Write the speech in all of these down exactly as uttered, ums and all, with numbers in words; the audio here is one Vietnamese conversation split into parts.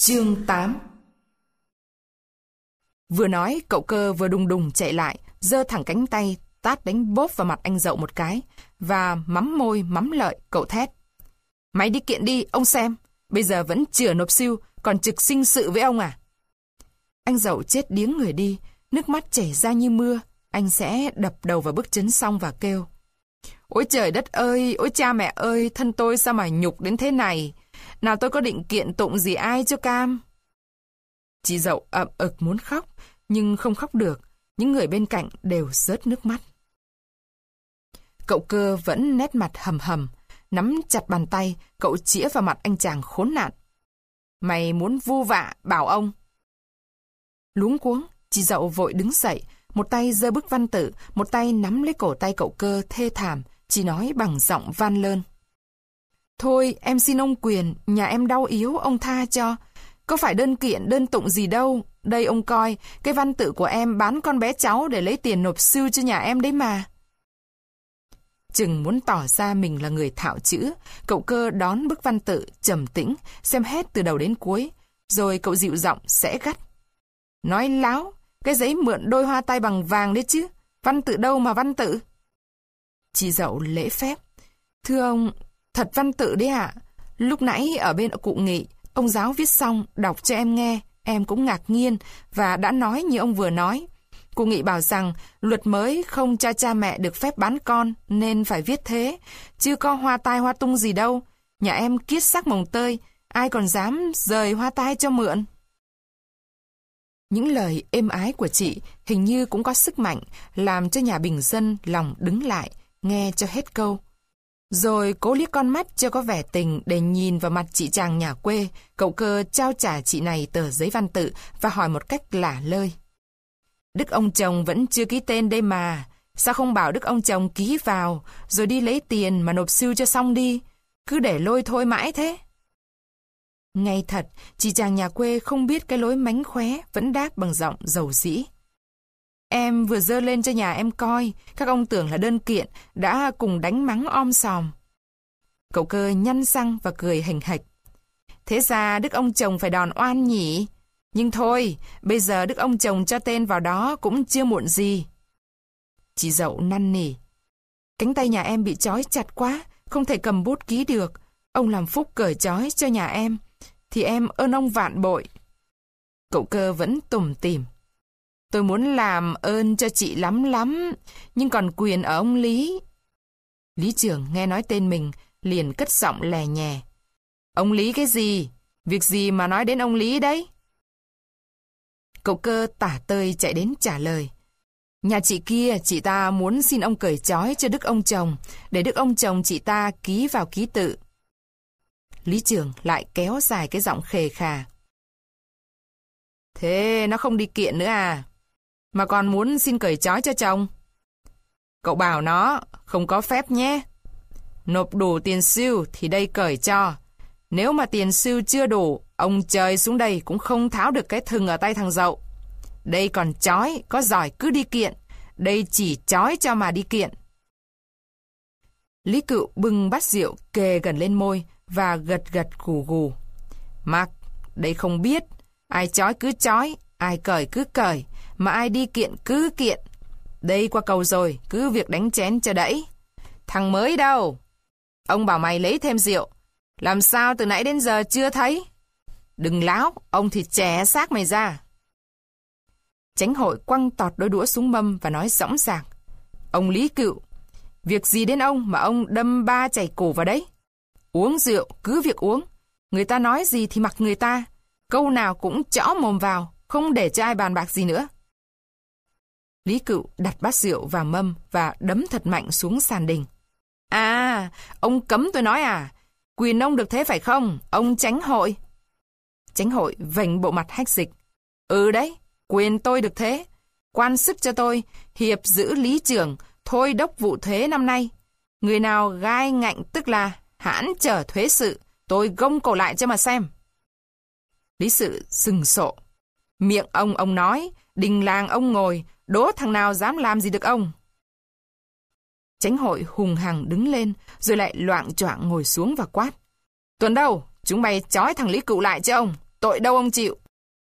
Chương tám. Vừa nói, cậu Cơ vừa đùng đùng chạy lại, giơ thẳng cánh tay, tát đánh bốp vào mặt anh Dậu một cái, và mắm môi mắm lợi, cậu thét. Mày đi kiện đi, ông xem, bây giờ vẫn chửa nộp siêu, còn trực sinh sự với ông à? Anh Dậu chết điếng người đi, nước mắt chảy ra như mưa, anh sẽ đập đầu vào bức chấn xong và kêu. Ôi trời đất ơi, ôi cha mẹ ơi, thân tôi sao mà nhục đến thế này? Nào tôi có định kiện tụng gì ai cho cam? Chị Dậu ậm ực muốn khóc, nhưng không khóc được, những người bên cạnh đều rớt nước mắt. Cậu Cơ vẫn nét mặt hầm hầm, nắm chặt bàn tay, cậu chĩa vào mặt anh chàng khốn nạn. Mày muốn vu vạ, bảo ông. Luống cuống, chị Dậu vội đứng dậy, một tay giơ bức văn tự, một tay nắm lấy cổ tay cậu Cơ thê thảm, chỉ nói bằng giọng van lơn. Thôi, em xin ông Quyền, nhà em đau yếu, ông tha cho. Có phải đơn kiện, đơn tụng gì đâu. Đây ông coi, cái văn tự của em bán con bé cháu để lấy tiền nộp sưu cho nhà em đấy mà. Chừng muốn tỏ ra mình là người thạo chữ, cậu Cơ đón bức văn tự, trầm tĩnh, xem hết từ đầu đến cuối, rồi cậu dịu giọng sẽ gắt. Nói láo, cái giấy mượn đôi hoa tai bằng vàng đấy chứ, văn tự đâu mà văn tự. Chị Dậu lễ phép. Thưa ông, thật văn tự đấy ạ. Lúc nãy ở bên cụ nghị, ông giáo viết xong, đọc cho em nghe, em cũng ngạc nhiên và đã nói như ông vừa nói. Cụ nghị bảo rằng luật mới không cho cha mẹ được phép bán con nên phải viết thế, chứ có hoa tai hoa tung gì đâu. Nhà em kiết xác mồng tơi, ai còn dám rời hoa tai cho mượn. Những lời êm ái của chị hình như cũng có sức mạnh làm cho nhà bình dân lòng đứng lại, nghe cho hết câu. Rồi cố liếc con mắt cho có vẻ tình để nhìn vào mặt chị chàng nhà quê, cậu Cơ trao trả chị này tờ giấy văn tự và hỏi một cách lả lơi. Đức ông chồng vẫn chưa ký tên đây mà, sao không bảo đức ông chồng ký vào, rồi đi lấy tiền mà nộp sưu cho xong đi, cứ để lôi thôi mãi thế. Ngay thật, chị chàng nhà quê không biết cái lối mánh khóe, vẫn đáp bằng giọng dầu dĩ. Em vừa dơ lên cho nhà em coi, các ông tưởng là đơn kiện, đã cùng đánh mắng om sòm. Cậu Cơ nhăn răng và cười hềnh hạch. Thế ra đức ông chồng phải đòn oan nhỉ? Nhưng thôi, bây giờ đức ông chồng cho tên vào đó cũng chưa muộn gì. Chị Dậu năn nỉ. Cánh tay nhà em bị trói chặt quá, không thể cầm bút ký được. Ông làm phúc cởi trói cho nhà em, thì em ơn ông vạn bội. Cậu Cơ vẫn tủm tỉm. Tôi muốn làm ơn cho chị lắm lắm, nhưng còn quyền ở ông Lý. Lý trưởng nghe nói tên mình, liền cất giọng lè nhè. Ông Lý cái gì? Việc gì mà nói đến ông Lý đấy? Cậu Cơ tả tơi chạy đến trả lời. Nhà chị kia, chị ta muốn xin ông cởi trói cho đức ông chồng, để đức ông chồng chị ta ký vào ký tự. Lý trưởng lại kéo dài cái giọng khề khà. Thế nó không đi kiện nữa à? Mà còn muốn xin cởi trói cho chồng? Cậu bảo nó không có phép nhé. Nộp đủ tiền sưu thì đây cởi cho. Nếu mà tiền sưu chưa đủ, ông trời xuống đây cũng không tháo được cái thừng ở tay thằng Dậu. Đây còn trói, có giỏi cứ đi kiện. Đây chỉ trói cho mà đi kiện. Lý Cựu bưng bát rượu kề gần lên môi và gật gật gù gù. Mặc, đây không biết. Ai trói cứ trói, ai cởi cứ cởi, mà ai đi kiện cứ kiện. Đây qua cầu rồi, cứ việc đánh chén cho đẫy. Thằng mới đâu? Ông bảo mày lấy thêm rượu. Làm sao từ nãy đến giờ chưa thấy? Đừng láo, ông thì chẻ xác mày ra. Chánh hội quăng tọt đôi đũa xuống mâm và nói dõng dạc. Ông Lý Cựu, việc gì đến ông mà ông đâm ba chảy cổ vào đấy? Uống rượu, cứ việc uống. Người ta nói gì thì mặc người ta. Câu nào cũng chõ mồm vào, không để cho ai bàn bạc gì nữa. Lý Cựu đặt bát rượu vào mâm và đấm thật mạnh xuống sàn đình. À, ông cấm tôi nói à? Quyền ông được thế phải không, ông chánh hội? Chánh hội vành bộ mặt hách dịch. Ừ đấy, quyền tôi được thế. Quan sức cho tôi, hiệp giữ lý trưởng, thôi đốc vụ thuế năm nay. Người nào gai ngạnh tức là hãn trở thuế sự, tôi gông cổ lại cho mà xem. Lý sự sừng sộ. Miệng ông ông nói, đình làng ông ngồi, đố thằng nào dám làm gì được ông. Chánh hội hùng hằng đứng lên, rồi lại loạng choạng ngồi xuống và quát. Tuần đâu, chúng mày trói thằng Lý Cựu lại cho ông, tội đâu ông chịu.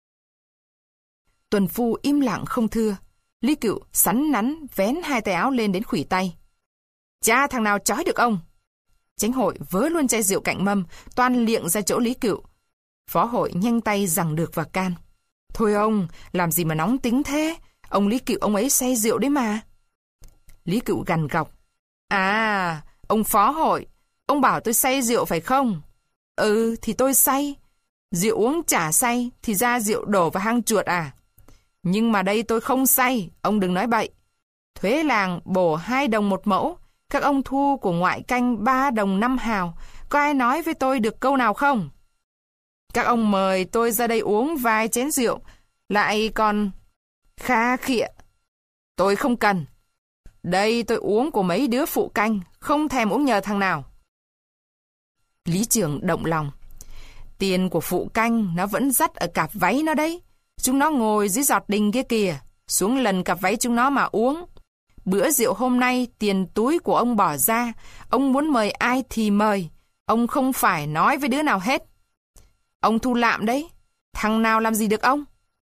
Tuần phu im lặng không thưa. Lý Cựu sắn nắn vén hai tay áo lên đến khuỷu tay. Cha thằng nào trói được ông? Chánh hội vớ luôn chai rượu cạnh mâm, toan liệng ra chỗ Lý Cựu. Phó hội nhanh tay giằng được và can. Thôi ông, làm gì mà nóng tính thế? Ông Lý Cựu ông ấy say rượu đấy mà. Lý Cựu gằn gọc. À, ông phó hội, ông bảo tôi say rượu phải không? Ừ, thì tôi say. Rượu uống chả say, thì ra rượu đổ vào hang chuột à? Nhưng mà đây tôi không say, ông đừng nói bậy. Thuế làng bổ hai đồng một mẫu, các ông thu của ngoại canh ba đồng năm hào. Có ai nói với tôi được câu nào không? Các ông mời tôi ra đây uống vài chén rượu, lại còn kha khịa. Tôi không cần. Đây tôi uống của mấy đứa phụ canh, không thèm uống nhờ thằng nào. Lý Trường động lòng. Tiền của phụ canh nó vẫn dắt ở cặp váy nó đấy. Chúng nó ngồi dưới giọt đình kia kìa, xuống lần cặp váy chúng nó mà uống. Bữa rượu hôm nay tiền túi của ông bỏ ra, ông muốn mời ai thì mời, ông không phải nói với đứa nào hết. Ông thu lạm đấy, thằng nào làm gì được ông?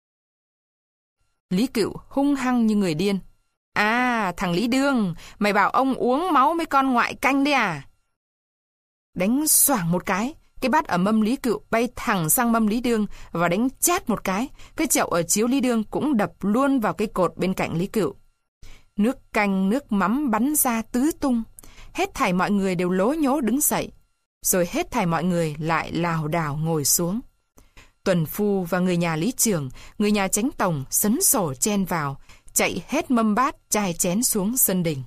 Lý Cựu hung hăng như người điên. À, thằng Lý Đương, mày bảo ông uống máu mấy con ngoại canh đấy à? Đánh xoảng một cái, cái bát ở mâm Lý Cựu bay thẳng sang mâm Lý Đương và đánh chát một cái, cái chậu ở chiếu Lý Đương cũng đập luôn vào cái cột bên cạnh Lý Cựu. Nước canh, nước mắm bắn ra tứ tung. Hết thảy mọi người đều lố nhố đứng dậy. Rồi hết thảy mọi người lại lảo đảo ngồi xuống. Tuần phu và người nhà Lý Trường, người nhà Chánh Tổng sấn sổ chen vào, chạy hết mâm bát, chai chén xuống sân đình.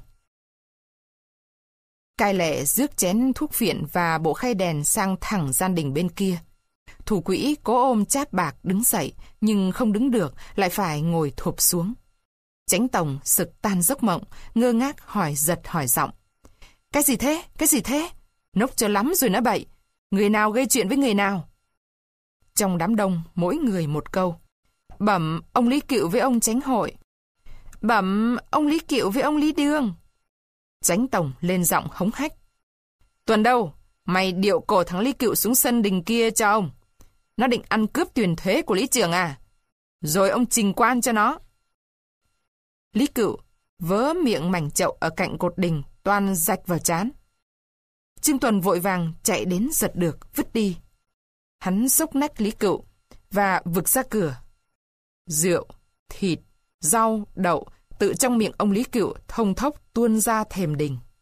Cai lệ rước chén thuốc phiện và bộ khay đèn sang thẳng gian đình bên kia. Thủ quỹ cố ôm cháp bạc đứng dậy, nhưng không đứng được, lại phải ngồi thụp xuống. Chánh Tổng sực tan giấc mộng, ngơ ngác hỏi giật hỏi giọng. Cái gì thế? Cái gì thế? Nốc cho lắm rồi nói bậy. Người nào gây chuyện với người nào? Trong đám đông, mỗi người một câu. Bẩm ông Lý Cựu với ông Chánh hội. Bẩm ông Lý Cựu với ông Lý Đương. Chánh Tổng lên giọng hống hách. Tuần đâu, mày điệu cổ thằng Lý Cựu xuống sân đình kia cho ông. Nó định ăn cướp tiền thuế của Lý Trường à? Rồi ông trình quan cho nó. Lý Cựu vớ miệng mảnh chậu ở cạnh cột đình, toan rạch vào trán. Trương Tuần vội vàng chạy đến giật được, vứt đi. Hắn xốc nách Lý Cựu và vực ra cửa. Rượu, thịt, rau, đậu tự trong miệng ông Lý Cựu thông thốc tuôn ra thềm đình.